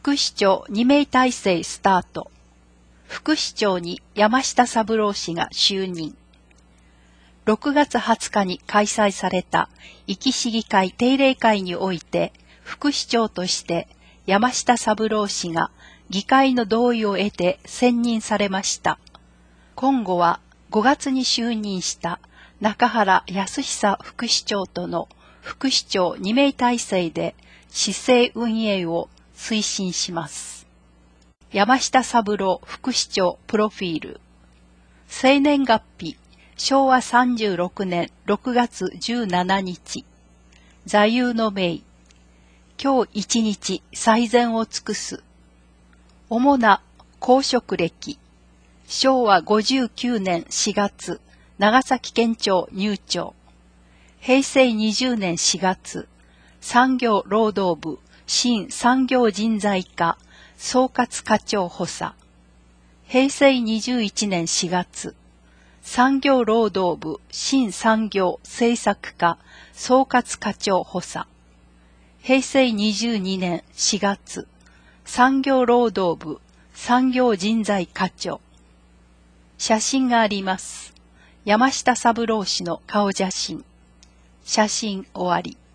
副市長2名体制スタート。副市長に山下三郎氏が就任。6月20日に開催された壱岐市議会定例会において、副市長として山下三郎氏が議会の同意を得て選任されました。今後は5月に就任した中原康久副市長との副市長2名体制で市政運営を推進します。山下三郎副市長プロフィール。生年月日、昭和36年6月17日。座右の銘。今日一日最善を尽くす。主な公職歴。昭和59年4月、長崎県庁入庁。平成20年4月、産業労働部新産業人材課総括課長補佐。平成21年4月、産業労働部新産業政策課総括課長補佐。平成22年4月、産業労働部産業人材課長。写真があります。山下三郎氏の顔写真。写真終わり。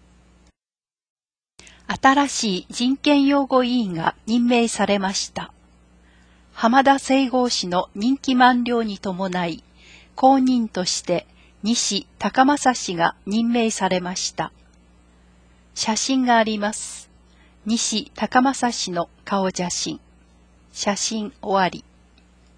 新しい人権擁護委員が任命されました。浜田清郷氏の任期満了に伴い、後任として西高正氏が任命されました。写真があります。西高正氏の顔写真。写真終わり。